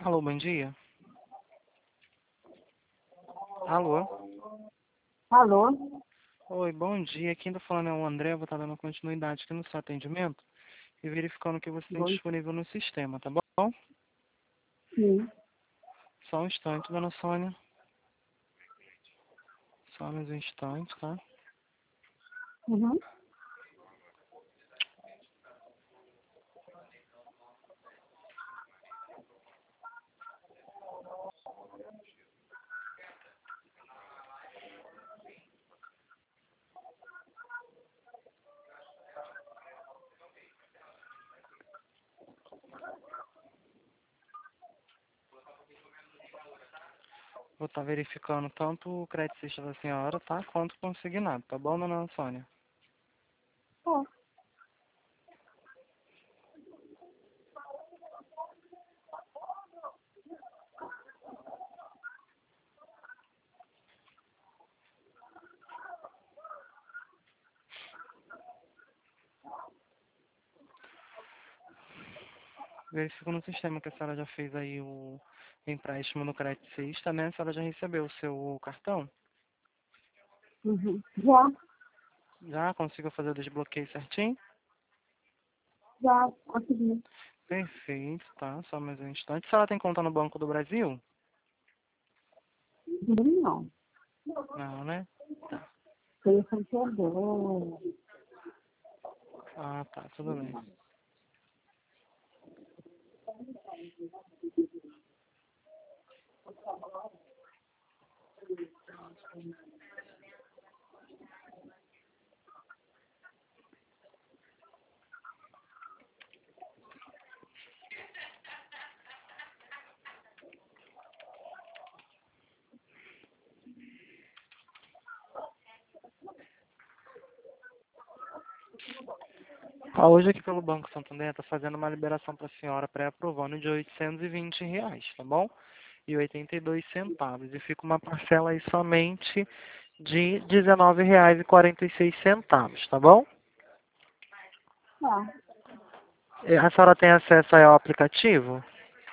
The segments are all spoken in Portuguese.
Alô, bom dia. Alô? Alô? Oi, bom dia. Quem tá falando é o André. Eu vou estar dando continuidade aqui no seu atendimento e verificando o que você tem Oi? disponível no sistema, tá bom? Sim. Só um instante, dona Sônia. Só mais um instante, tá? Uhum. Vou estar verificando tanto o crédito extra da senhora, tá? Quanto o consignado, tá bom, dona Sônia? Ó, Verifico no sistema que a senhora já fez aí o empréstimo no crédito extra, né? A senhora já recebeu o seu cartão? uhum. Já, Já conseguiu fazer o desbloqueio certinho? já consegui. Perfeito, tá? Só mais um instante. A senhora tem conta no Banco do Brasil? Não. Não, né? Tá. Foi Santander. Ah, tá, tudo bem. Hoje aqui pelo Banco Santander tá fazendo uma liberação para a senhora pré-aprovando de R$ 820, tá bom? E 82 centavos. E fica uma parcela aí somente de R$ 19,46, tá bom? Tá. A senhora tem acesso aí ao aplicativo?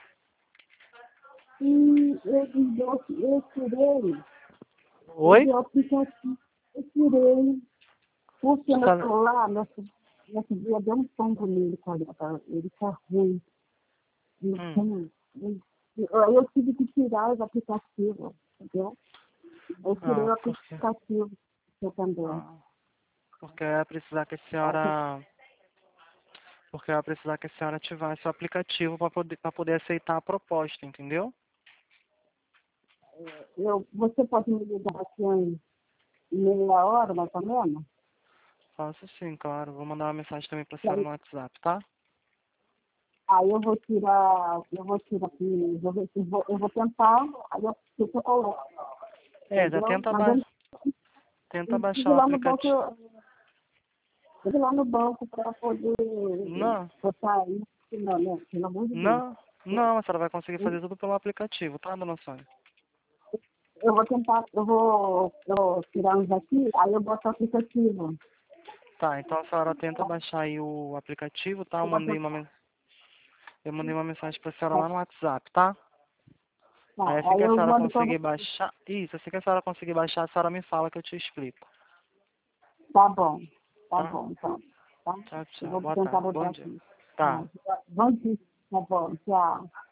E eu tirei, Oi? o aplicativo, eu tirei, porque meu Tá- celular, nesse dia deu um tombo nele, cara, ele tá ruim. Não Hum. tem. Eu tive que tirar os aplicativos, entendeu? Eu tirei Ah, o por quê? aplicativo Santander. Ah, porque eu ia precisar que a senhora... Porque eu ia precisar que a senhora ativasse o aplicativo para poder aceitar a proposta, entendeu? Você pode me ligar aqui em meia hora, mais ou menos? Faço sim, claro. Vou mandar uma mensagem também para a Que senhora aí, no WhatsApp, tá? aí eu vou tirar aqui, eu vou tentar, aí eu coloco, É, já entendeu? tenta, Mas eu tenta baixar preciso o ir lá no banco, aplicativo. para poder Não, botar isso, não, né? Pelo amor de Deus. não, não, a senhora vai conseguir fazer tudo pelo aplicativo, tá, dona Sônia? Eu vou tentar, eu vou tirar uns aqui, aí eu boto o aplicativo. Tá, então a senhora tenta baixar aí o aplicativo, tá? Eu vou tentar, Eu mandei uma mensagem pra senhora lá no WhatsApp, tá? Aí assim aí que a eu senhora mando para conseguir você. baixar, isso, assim que a senhora conseguir baixar, a senhora me fala que eu te explico, Tá tá? bom, então. Tá? Tchau, Eu tchau, vou boa tentar tarde, bom botar dia. aqui. Tá. Bom dia, tá bom, tchau.